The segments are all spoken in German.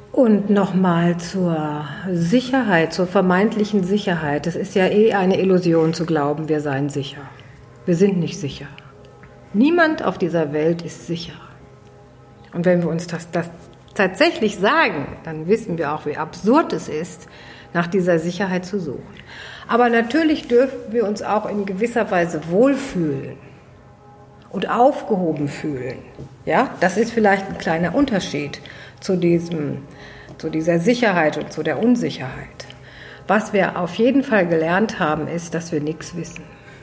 Und nochmal zur Sicherheit, zur vermeintlichen Sicherheit. Es ist ja eine Illusion zu glauben, wir seien sicher. Wir sind nicht sicher. Niemand auf dieser Welt ist sicher. Und wenn wir uns das tatsächlich sagen, dann wissen wir auch, wie absurd es ist, nach dieser Sicherheit zu suchen. Aber natürlich dürfen wir uns auch in gewisser Weise wohlfühlen und aufgehoben fühlen. Ja, das ist vielleicht ein kleiner Unterschied zu dieser Sicherheit und zu der Unsicherheit. Was wir auf jeden Fall gelernt haben, ist, dass wir nichts wissen.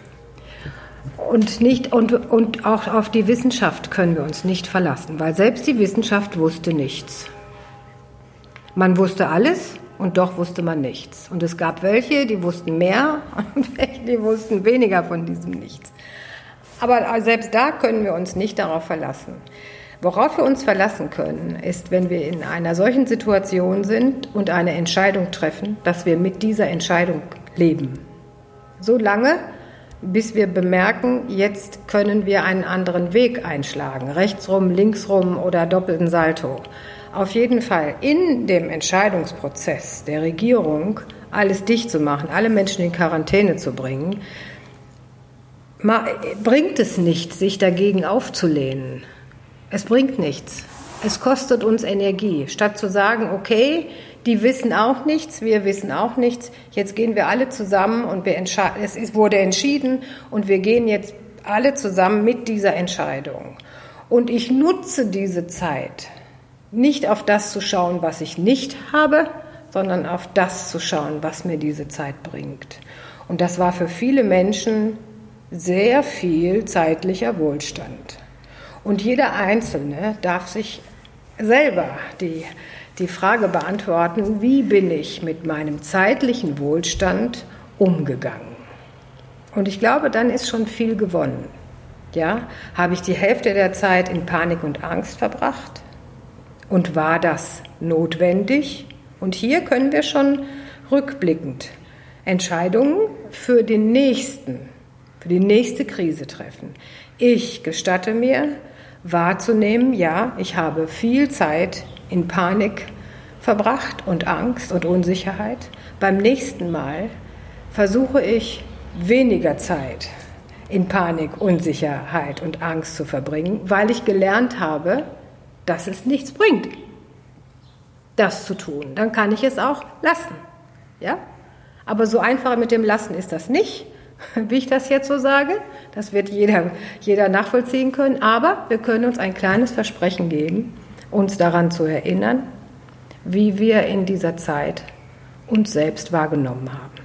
Und auch auf die Wissenschaft können wir uns nicht verlassen, weil selbst die Wissenschaft wusste nichts. Man wusste alles und doch wusste man nichts. Und es gab welche, die wussten mehr und welche, die wussten weniger von diesem Nichts. Aber selbst da können wir uns nicht darauf verlassen. Worauf wir uns verlassen können, ist, wenn wir in einer solchen Situation sind und eine Entscheidung treffen, dass wir mit dieser Entscheidung leben. So lange, bis wir bemerken, jetzt können wir einen anderen Weg einschlagen, rechtsrum, linksrum oder doppelten Salto. Auf jeden Fall in dem Entscheidungsprozess der Regierung alles dicht zu machen, alle Menschen in Quarantäne zu bringen, bringt es nichts, sich dagegen aufzulehnen. Es bringt nichts. Es kostet uns Energie. Statt zu sagen, okay, die wissen auch nichts, wir wissen auch nichts, jetzt gehen wir alle zusammen und wurde entschieden und wir gehen jetzt alle zusammen mit dieser Entscheidung. Und ich nutze diese Zeit, nicht auf das zu schauen, was ich nicht habe, sondern auf das zu schauen, was mir diese Zeit bringt. Und das war für viele Menschen sehr viel zeitlicher Wohlstand. Und jeder Einzelne darf sich selber die Frage beantworten, wie bin ich mit meinem zeitlichen Wohlstand umgegangen? Und ich glaube, dann ist schon viel gewonnen. Ja? Habe ich die Hälfte der Zeit in Panik und Angst verbracht? Und war das notwendig? Und hier können wir schon rückblickend Entscheidungen für die nächste Krise treffen. Ich gestatte mir, wahrzunehmen, ja, ich habe viel Zeit in Panik verbracht und Angst und Unsicherheit. Beim nächsten Mal versuche ich, weniger Zeit in Panik, Unsicherheit und Angst zu verbringen, weil ich gelernt habe, dass es nichts bringt, das zu tun. Dann kann ich es auch lassen. Ja? Aber so einfach mit dem Lassen ist das nicht, wie ich das jetzt so sage. Das wird jeder nachvollziehen können. Aber wir können uns ein kleines Versprechen geben, uns daran zu erinnern, wie wir in dieser Zeit uns selbst wahrgenommen haben.